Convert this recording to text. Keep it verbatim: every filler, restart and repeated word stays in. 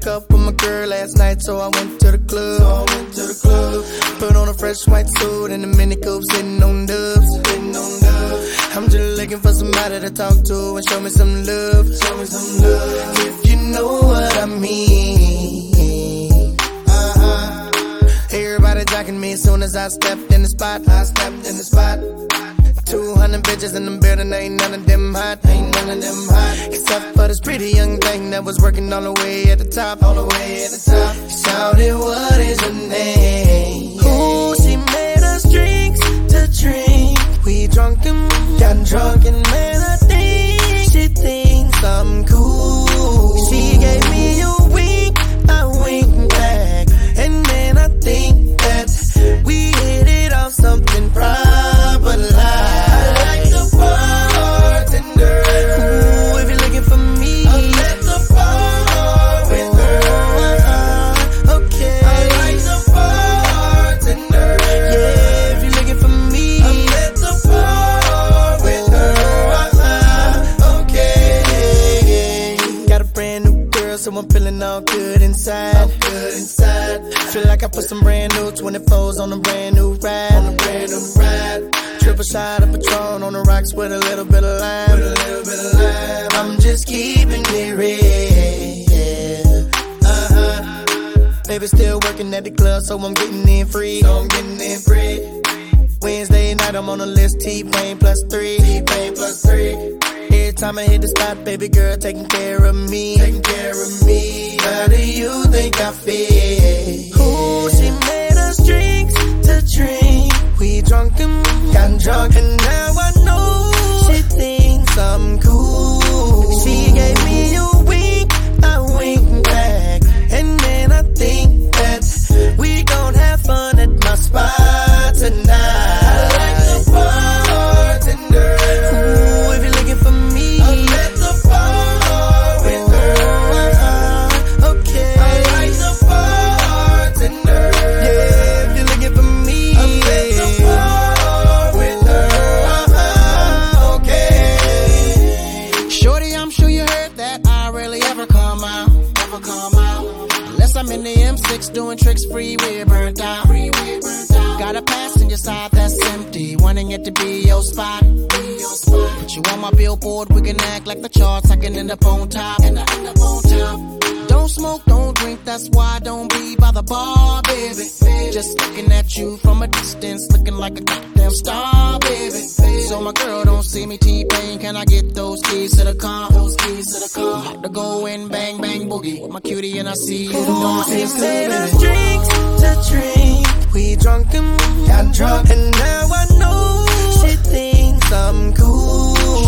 Broke up with my girl last night, so I went to the club. So I went to the club. Put on a fresh white suit and a mini coupe, sitting on dubs. Sitting on dubs. I'm just looking for somebody to talk to and show me some love. Show me some love. If you know what I mean. Uh-huh. Everybody jocking me as soon as I stepped in the spot. I stepped in the spot. Two hundred bitches in the building, ain't none of them hot, ain't none of them hot. Except for this pretty young thing that was working all the way at the top, all the way at the top. Shouted, what is her name? Ooh, she made us drinks to drink. We drunk and got drunk and man, I think she thinks I'm cool. She gave me a wink, I winked back, and then I think that we hit it off something proper like. So I'm feeling all good inside, all good inside. Feel like I put some brand new twenty-fours on a brand new ride, on a brand new ride. Triple shot of Patron on the rocks with a little bit of lime, with a little bit of lime. I'm just keeping it real. Uh-huh. Baby still working at the club, so I'm getting in free, so I'm getting in free. Wednesday night I'm on the list, T-Pain plus three, T-Pain plus three. Every time I hit the spot, baby girl taking care of me, taking care of me. How do you think I feel? Ooh, she made us drinks to drink. We drunk and got drunk, and now I know she thinks I'm cool. She gave me a wink, I winked back, and then I think that we gon' have fun at my spot tonight. I like the bartender. Ooh, if you're looking for me, I'm at the bar with her. Okay, I like the bartender. Yeah, if you're looking for me, I'm at the bar with her. Okay. Shorty, I'm sure you heard that I rarely ever come out, ever come out. Unless I'm in the M six doing tricks, freeway burnt out. Freeway burnt out. Got a passenger side that's empty, wanting it to be your spot. Put you on my billboard, we can act like the charts, I can end up on top. End up on top. Don't smoke, don't drink, that's why I don't be by the bar, baby. Just looking at you from a distance, looking like a goddamn star, baby. So my girl don't see me T-Pain, can I get those keys to the car? Those keys to the car. About to go in, bang, bang, boogie with my cutie and I see you. Ooh, she made us drinks to drink. We drunk and got drunk, and now I know she thinks I'm cool.